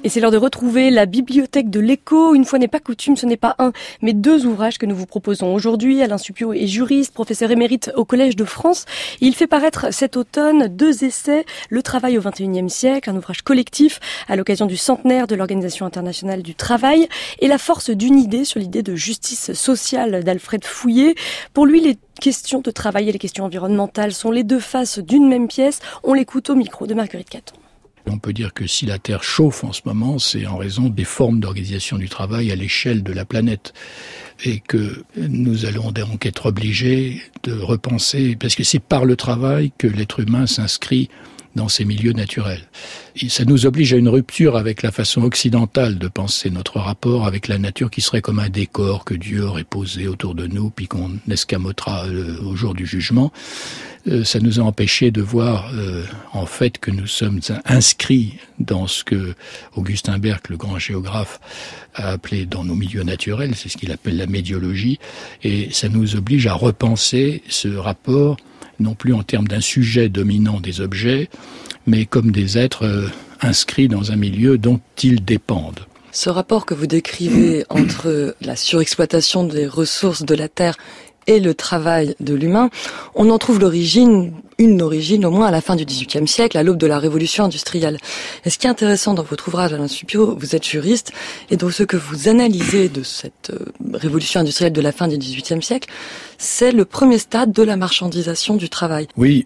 Et c'est l'heure de retrouver la bibliothèque de l'Écho. Une fois n'est pas coutume, ce n'est pas un, mais deux ouvrages que nous vous proposons aujourd'hui. Alain Supiot est juriste, professeur émérite au Collège de France. Il fait paraître cet automne deux essais, Le travail au XXIe siècle, un ouvrage collectif à l'occasion du centenaire de l'Organisation internationale du travail, et La force d'une idée sur l'idée de justice sociale d'Alfred Fouillé. Pour lui, les questions de travail et les questions environnementales sont les deux faces d'une même pièce. On l'écoute au micro de Marguerite Caton. On peut dire que si la Terre chauffe en ce moment, c'est en raison des formes d'organisation du travail à l'échelle de la planète. Et que nous allons donc être obligés de repenser, parce que c'est par le travail que l'être humain s'inscrit dans ces milieux naturels. Et ça nous oblige à une rupture avec la façon occidentale de penser notre rapport avec la nature qui serait comme un décor que Dieu aurait posé autour de nous puis qu'on escamotera au jour du jugement. Ça nous a empêché de voir en fait que nous sommes inscrits dans ce que Augustin Berg, le grand géographe, a appelé dans nos milieux naturels, c'est ce qu'il appelle la médiologie, et ça nous oblige à repenser ce rapport non plus en termes d'un sujet dominant des objets, mais comme des êtres inscrits dans un milieu dont ils dépendent. Ce rapport que vous décrivez entre la surexploitation des ressources de la Terre et le travail de l'humain, on en trouve une origine au moins à la fin du XVIIIe siècle, à l'aube de la révolution industrielle. Et ce qui est intéressant dans votre ouvrage, Alain Supiot, vous êtes juriste, et donc ce que vous analysez de cette révolution industrielle de la fin du XVIIIe siècle, c'est le premier stade de la marchandisation du travail. Oui,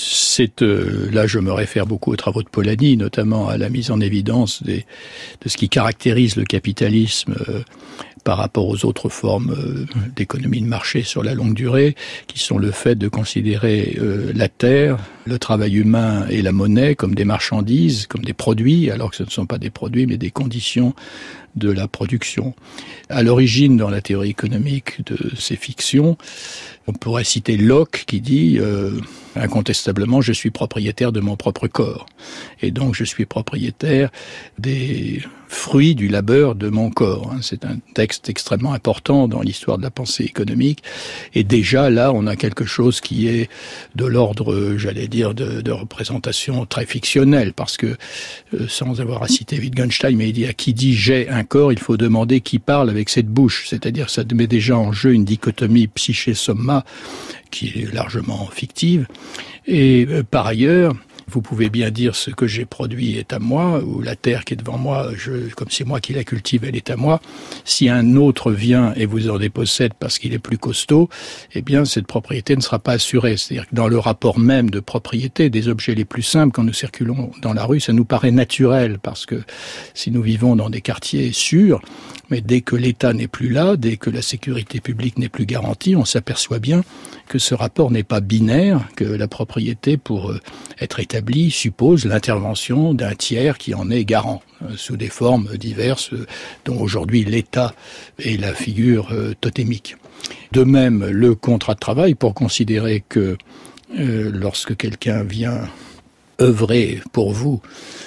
là je me réfère beaucoup aux travaux de Polanyi, notamment à la mise en évidence de ce qui caractérise le capitalisme par rapport aux autres formes d'économie de marché sur la longue durée, qui sont le fait de considérer la terre, le travail humain et la monnaie comme des marchandises, comme des produits, alors que ce ne sont pas des produits, mais des conditions de la production. À l'origine, dans la théorie économique de ces fictions, on pourrait citer Locke qui dit incontestablement, je suis propriétaire de mon propre corps. Et donc, je suis propriétaire des fruits du labeur de mon corps. C'est un texte extrêmement important dans l'histoire de la pensée économique. Et déjà, là, on a quelque chose qui est de l'ordre, j'allais dire, de représentation très fictionnelle. Parce que, sans avoir à citer Wittgenstein, mais il dit à qui dit j'ai un corps, il faut demander qui parle avec cette bouche. C'est-à-dire, ça met déjà en jeu une dichotomie psyché-soma qui est largement fictive. Et par ailleurs, vous pouvez bien dire ce que j'ai produit est à moi, ou la terre qui est devant moi, comme c'est moi qui la cultive, elle est à moi. Si un autre vient et vous en dépossède parce qu'il est plus costaud, eh bien cette propriété ne sera pas assurée. C'est-à-dire que dans le rapport même de propriété des objets les plus simples, quand nous circulons dans la rue, ça nous paraît naturel, parce que si nous vivons dans des quartiers sûrs, mais dès que l'État n'est plus là, dès que la sécurité publique n'est plus garantie, on s'aperçoit bien que ce rapport n'est pas binaire, que la propriété, pour être établie, suppose l'intervention d'un tiers qui en est garant, sous des formes diverses, dont aujourd'hui l'État est la figure totémique. De même, le contrat de travail, pour considérer que lorsque quelqu'un vient œuvrer pour vous,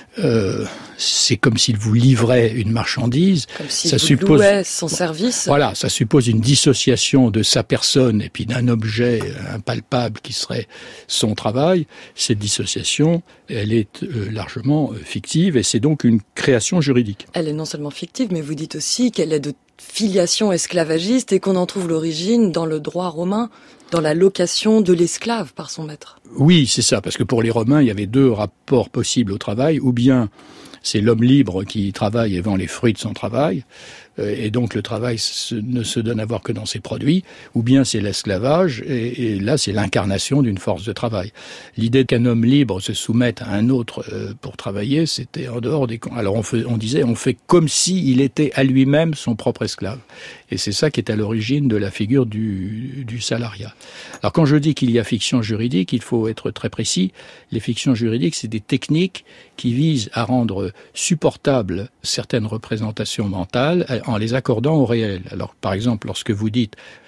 c'est comme s'il vous livrait une marchandise. Comme s'il vous louait son service. Voilà, ça suppose une dissociation de sa personne et puis d'un objet impalpable qui serait son travail. Cette dissociation, elle est largement fictive et c'est donc une création juridique. Elle est non seulement fictive, mais vous dites aussi qu'elle est de filiation esclavagiste et qu'on en trouve l'origine dans le droit romain, dans la location de l'esclave par son maître. Oui, c'est ça, parce que pour les Romains, il y avait deux rapports possibles au travail, ou bien c'est l'homme libre qui travaille et vend les fruits de son travail, et donc le travail ne se donne à voir que dans ses produits, ou bien c'est l'esclavage, et là c'est l'incarnation d'une force de travail. L'idée qu'un homme libre se soumette à un autre pour travailler, c'était en dehors des... Alors on disait, on fait comme s'il était à lui-même son propre esclave. Et c'est ça qui est à l'origine de la figure du salariat. Alors quand je dis qu'il y a fiction juridique, il faut être très précis. Les fictions juridiques, c'est des techniques qui visent à rendre supportables certaines représentations mentales en les accordant au réel. Alors par exemple, lorsque vous dites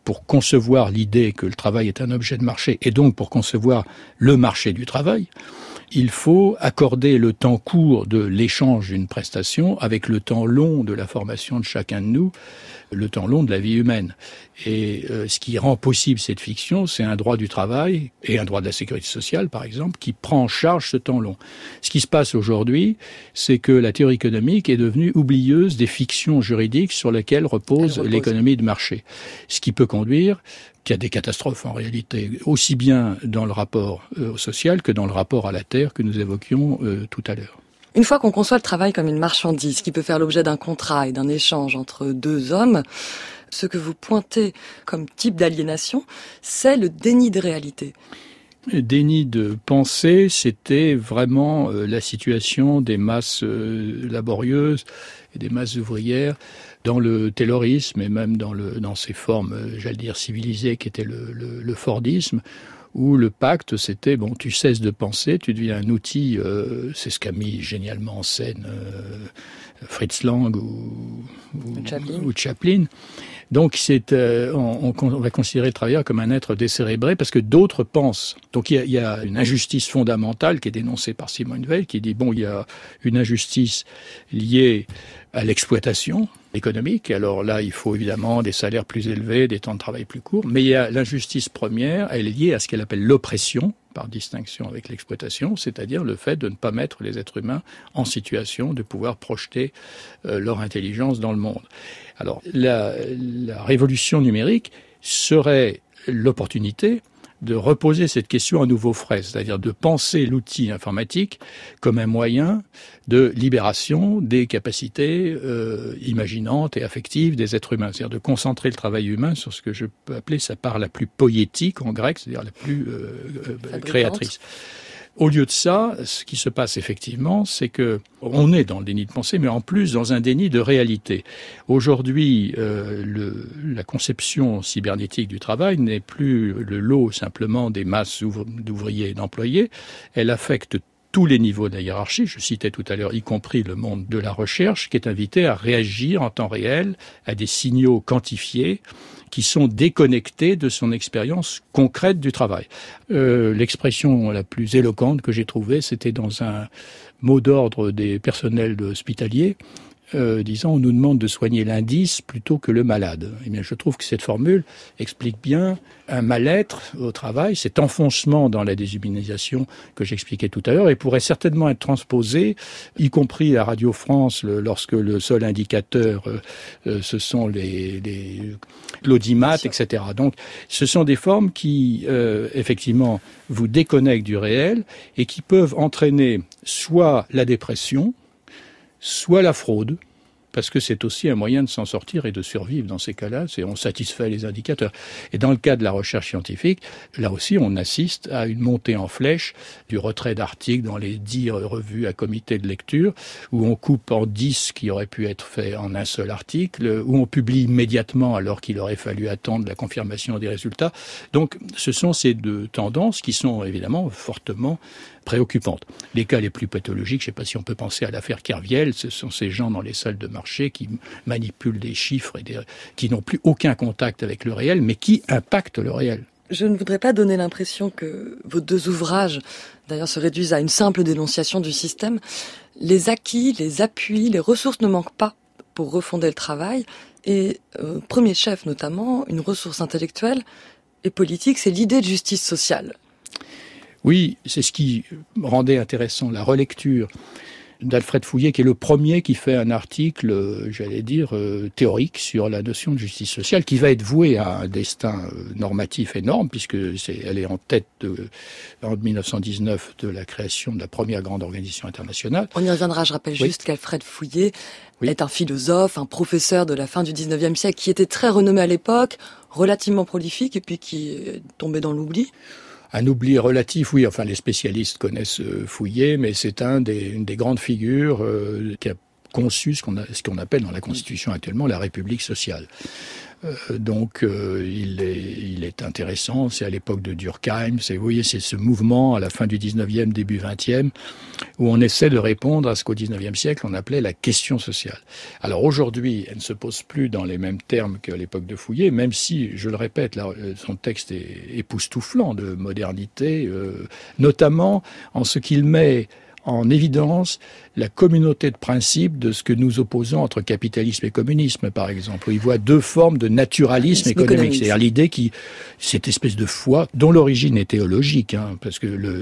pour concevoir l'idée que le travail est un objet de marché, et donc pour concevoir le marché du travail, il faut accorder le temps court de l'échange d'une prestation avec le temps long de la formation de chacun de nous, le temps long de la vie humaine. Et ce qui rend possible cette fiction, c'est un droit du travail et un droit de la sécurité sociale, par exemple, qui prend en charge ce temps long. Ce qui se passe aujourd'hui, c'est que la théorie économique est devenue oublieuse des fictions juridiques sur lesquelles repose l'économie de marché. Ce qui peut conduire qu'il y a des catastrophes en réalité, aussi bien dans le rapport social que dans le rapport à la terre que nous évoquions tout à l'heure. Une fois qu'on conçoit le travail comme une marchandise qui peut faire l'objet d'un contrat et d'un échange entre deux hommes, ce que vous pointez comme type d'aliénation, c'est le déni de réalité. Le déni de pensée, c'était vraiment la situation des masses laborieuses et des masses ouvrières dans le taylorisme et même dans ces formes, j'allais dire, civilisées qui étaient le fordisme, où le pacte, c'était, bon, tu cesses de penser, tu deviens un outil, c'est ce qu'a mis génialement en scène Fritz Lang ou Chaplin. Donc on va considérer le travailleur comme un être décérébré parce que d'autres pensent. Donc il y a une injustice fondamentale qui est dénoncée par Simone Weil qui dit bon, il y a une injustice liée à l'exploitation économique. Alors là, il faut évidemment des salaires plus élevés, des temps de travail plus courts. Mais il y a l'injustice première, elle est liée à ce qu'elle appelle l'oppression, par distinction avec l'exploitation, c'est-à-dire le fait de ne pas mettre les êtres humains en situation de pouvoir projeter leur intelligence dans le monde. Alors, la révolution numérique serait l'opportunité de reposer cette question à nouveau frais, c'est-à-dire de penser l'outil informatique comme un moyen de libération des capacités imaginantes et affectives des êtres humains, c'est-à-dire de concentrer le travail humain sur ce que je peux appeler sa part la plus poétique en grec, c'est-à-dire la plus créatrice. Au lieu de ça, ce qui se passe effectivement, c'est que on est dans le déni de pensée, mais en plus dans un déni de réalité. Aujourd'hui, la conception cybernétique du travail n'est plus le lot simplement des masses d'ouvriers et d'employés. Elle affecte tous les niveaux de la hiérarchie, je citais tout à l'heure, y compris le monde de la recherche, qui est invité à réagir en temps réel à des signaux quantifiés qui sont déconnectés de son expérience concrète du travail. L'expression la plus éloquente que j'ai trouvée, c'était dans un mot d'ordre des personnels hospitaliers, disant on nous demande de soigner l'indice plutôt que le malade. Eh bien, je trouve que cette formule explique bien un mal-être au travail, cet enfoncement dans la déshumanisation que j'expliquais tout à l'heure, et pourrait certainement être transposé, y compris à Radio France, lorsque le seul indicateur, ce sont l'audimat, etc. Donc, ce sont des formes qui, effectivement, vous déconnectent du réel et qui peuvent entraîner soit la dépression, soit la fraude, parce que c'est aussi un moyen de s'en sortir et de survivre dans ces cas-là, on satisfait les indicateurs. Et dans le cas de la recherche scientifique, là aussi on assiste à une montée en flèche du retrait d'articles dans les 10 revues à comité de lecture, où on coupe en 10 ce qui aurait pu être fait en un seul article, où on publie immédiatement alors qu'il aurait fallu attendre la confirmation des résultats. Donc ce sont ces deux tendances qui sont évidemment fortement préoccupantes. Les cas les plus pathologiques, je ne sais pas si on peut penser à l'affaire Kerviel, ce sont ces gens dans les salles de marché qui manipulent des chiffres et qui n'ont plus aucun contact avec le réel, mais qui impactent le réel. Je ne voudrais pas donner l'impression que vos deux ouvrages, d'ailleurs, se réduisent à une simple dénonciation du système. Les acquis, les appuis, les ressources ne manquent pas pour refonder le travail. Et premier chef notamment, une ressource intellectuelle et politique, c'est l'idée de justice sociale. Oui, c'est ce qui rendait intéressant la relecture d'Alfred Fouillé, qui est le premier qui fait un article, j'allais dire, théorique sur la notion de justice sociale, qui va être voué à un destin normatif énorme, puisque elle est en tête en 1919 de la création de la première grande organisation internationale. On y reviendra, je rappelle juste qu'Alfred Fouillé est un philosophe, un professeur de la fin du 19e siècle, qui était très renommé à l'époque, relativement prolifique, et puis qui est tombé dans l'oubli. Un oubli relatif, oui, enfin les spécialistes connaissent Fouillé, mais c'est une des grandes figures qui a conçu ce qu'on appelle dans la Constitution actuellement la République sociale. Donc il est intéressant. C'est à l'époque de Durkheim. Vous voyez, c'est ce mouvement à la fin du 19e, début 20e, où on essaie de répondre à ce qu'au 19e siècle on appelait la question sociale. Alors aujourd'hui, elle ne se pose plus dans les mêmes termes qu'à l'époque de Fouillé, même si, je le répète, là, son texte est époustouflant de modernité, notamment en ce qu'il met en évidence la communauté de principes de ce que nous opposons entre capitalisme et communisme, par exemple. Il voit deux formes de naturalisme économique. C'est-à-dire l'idée cette espèce de foi, dont l'origine est théologique, parce que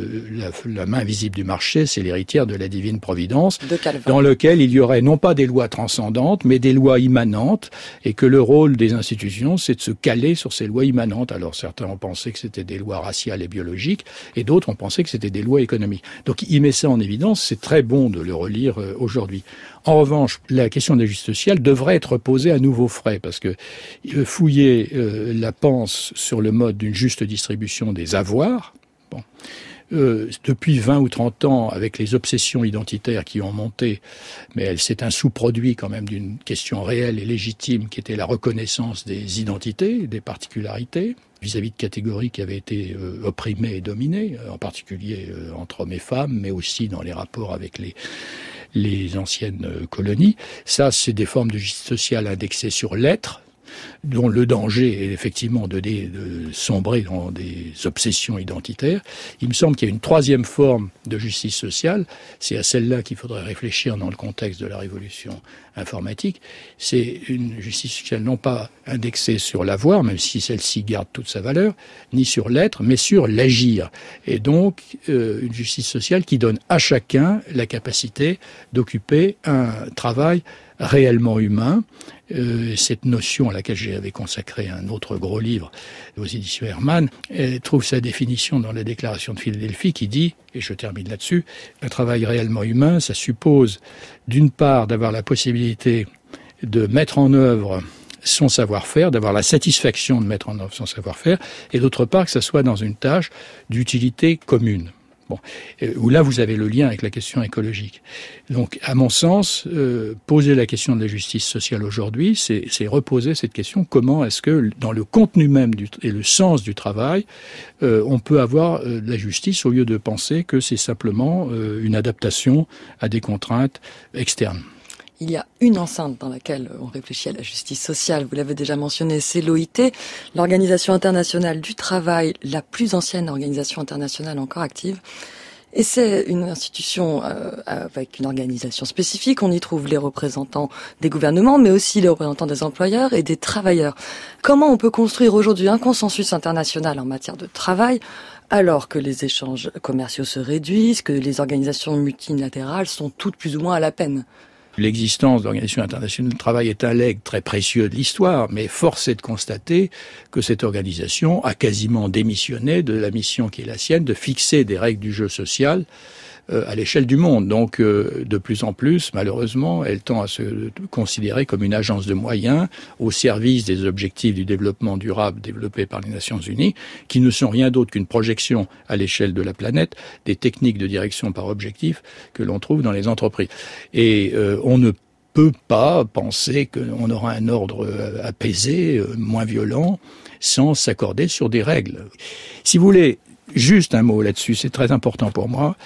la main invisible du marché, c'est l'héritière de la divine providence, dans lequel il y aurait non pas des lois transcendantes, mais des lois immanentes, et que le rôle des institutions, c'est de se caler sur ces lois immanentes. Alors certains ont pensé que c'était des lois raciales et biologiques, et d'autres ont pensé que c'était des lois économiques. Donc il met ça en évidence, c'est très bon de le relire aujourd'hui. En revanche, la question de la justice sociale devrait être posée à nouveau frais, parce que Fouillé la pense sur le mode d'une juste distribution des avoirs. Bon. Depuis 20 ou 30 ans, avec les obsessions identitaires qui ont monté, mais c'est un sous-produit quand même d'une question réelle et légitime qui était la reconnaissance des identités, des particularités, vis-à-vis de catégories qui avaient été opprimées et dominées, en particulier entre hommes et femmes, mais aussi dans les rapports avec les anciennes colonies. Ça, c'est des formes de justice sociale indexées sur l'être, dont le danger est effectivement de sombrer dans des obsessions identitaires. Il me semble qu'il y a une troisième forme de justice sociale, c'est à celle-là qu'il faudrait réfléchir dans le contexte de la révolution informatique. C'est une justice sociale non pas indexée sur l'avoir, même si celle-ci garde toute sa valeur, ni sur l'être, mais sur l'agir. Et donc, une justice sociale qui donne à chacun la capacité d'occuper un travail réellement humain. Cette notion à laquelle j'avais consacré un autre gros livre aux éditions Hermann, trouve sa définition dans la déclaration de Philadelphie qui dit, et je termine là-dessus, un travail réellement humain, ça suppose d'une part d'avoir la possibilité de mettre en œuvre son savoir-faire, d'avoir la satisfaction de mettre en œuvre son savoir-faire, et d'autre part que ça soit dans une tâche d'utilité commune. Bon, où là vous avez le lien avec la question écologique. Donc, à mon sens, poser la question de la justice sociale aujourd'hui, c'est reposer cette question, comment est-ce que dans le contenu même et le sens du travail, on peut avoir de la justice au lieu de penser que c'est simplement une adaptation à des contraintes externes. Il y a une enceinte dans laquelle on réfléchit à la justice sociale, vous l'avez déjà mentionné, c'est l'OIT, l'Organisation internationale du travail, la plus ancienne organisation internationale encore active. Et c'est une institution avec une organisation spécifique, on y trouve les représentants des gouvernements, mais aussi les représentants des employeurs et des travailleurs. Comment on peut construire aujourd'hui un consensus international en matière de travail alors que les échanges commerciaux se réduisent, que les organisations multilatérales sont toutes plus ou moins à la peine ? L'existence de l'Organisation internationale du travail est un legs très précieux de l'histoire, mais force est de constater que cette organisation a quasiment démissionné de la mission qui est la sienne de fixer des règles du jeu social à l'échelle du monde. Donc, de plus en plus, malheureusement, elle tend à se considérer comme une agence de moyens au service des objectifs du développement durable développés par les Nations Unies, qui ne sont rien d'autre qu'une projection à l'échelle de la planète des techniques de direction par objectif que l'on trouve dans les entreprises. Et on ne peut pas penser qu'on aura un ordre apaisé, moins violent, sans s'accorder sur des règles. Si vous voulez, juste un mot là-dessus, c'est très important pour moi.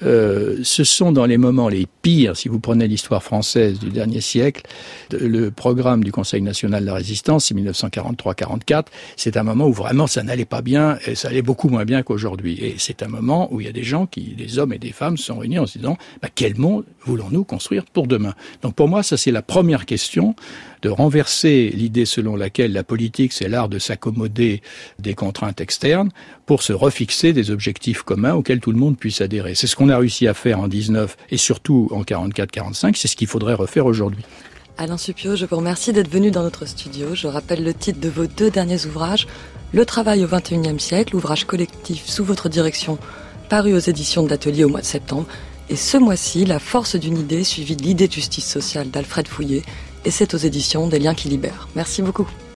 Ce sont dans les moments les pires, si vous prenez l'histoire française du dernier siècle, le programme du Conseil national de la résistance, c'est 1943-44, c'est un moment où vraiment ça n'allait pas bien, et ça allait beaucoup moins bien qu'aujourd'hui. Et c'est un moment où il y a des gens, des hommes et des femmes, se sont réunis en se disant quel monde voulons-nous construire pour demain ? Donc pour moi, ça c'est la première question, de renverser l'idée selon laquelle la politique c'est l'art de s'accommoder des contraintes externes pour se refixer des objectifs communs auxquels tout le monde puisse adhérer. C'est ce qu'on a réussi à faire en 19 et surtout en 44-45, c'est ce qu'il faudrait refaire aujourd'hui. Alain Supiot, je vous remercie d'être venu dans notre studio. Je rappelle le titre de vos 2 derniers ouvrages, Le travail au XXIe siècle, ouvrage collectif sous votre direction, paru aux éditions de l'Atelier au mois de septembre. Et ce mois-ci, La force d'une idée, suivie de l'idée de justice sociale d'Alfred Fouillé, et c'est aux éditions des Liens qui libèrent. Merci beaucoup.